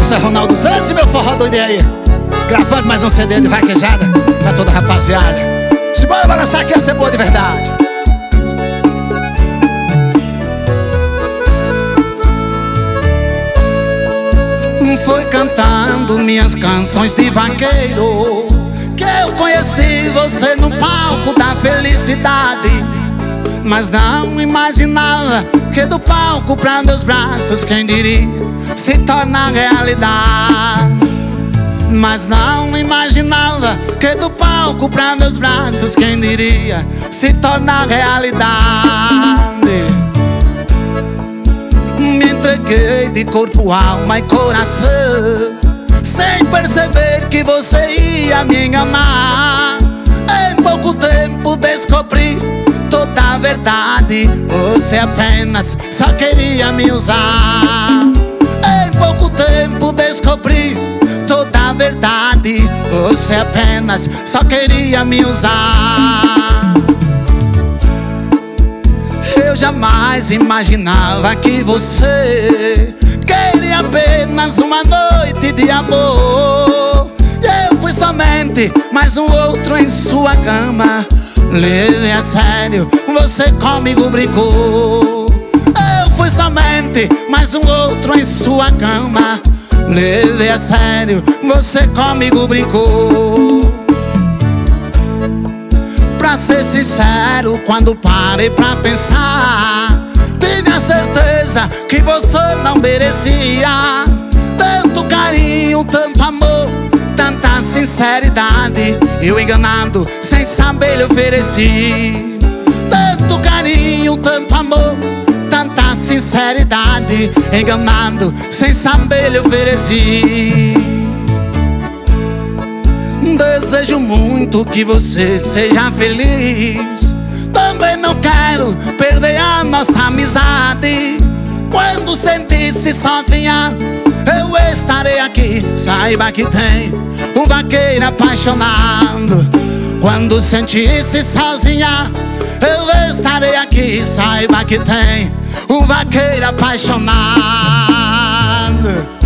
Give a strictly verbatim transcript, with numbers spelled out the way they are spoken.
Isso é Ronaldo Santos e meu forró doido aí, gravando mais um C D de vaquejada pra toda a rapaziada. Se bora balançar aqui, ia ser boa de verdade. Foi cantando minhas canções de vaqueiro que eu conheci você no palco da felicidade. Mas não imaginava que do palco pra meus braços, quem diria, se torna realidade. Mas não imaginava que do palco pra meus braços, quem diria, se torna realidade. Me entreguei de corpo, alma e coração, sem perceber que você ia me enganar. Em pouco tempo descobri toda a verdade, você apenas só queria me usar. Em pouco tempo descobri toda a verdade, você apenas só queria me usar. Eu jamais imaginava que você queria apenas uma noite de amor. Eu fui somente mais um outro em sua cama. Leve a sério, você comigo brincou. Eu fui somente mais um outro em sua cama. Leve a sério, você comigo brincou. Pra ser sincero, quando parei pra pensar, tive a certeza que você não merecia tanto carinho, tanto amor, tanta sinceridade. Eu enganado, sem saber lhe ofereci tanto carinho, tanto amor, tanta sinceridade. Enganado, sem saber lhe ofereci. Desejo muito que você seja feliz. Também não quero perder a nossa amizade. Quando sentir-se sozinha, eu estarei aqui. Saiba que tem um vaqueiro apaixonado. Quando sentir-se sozinha, eu estarei aqui. Saiba que tem um vaqueiro apaixonado.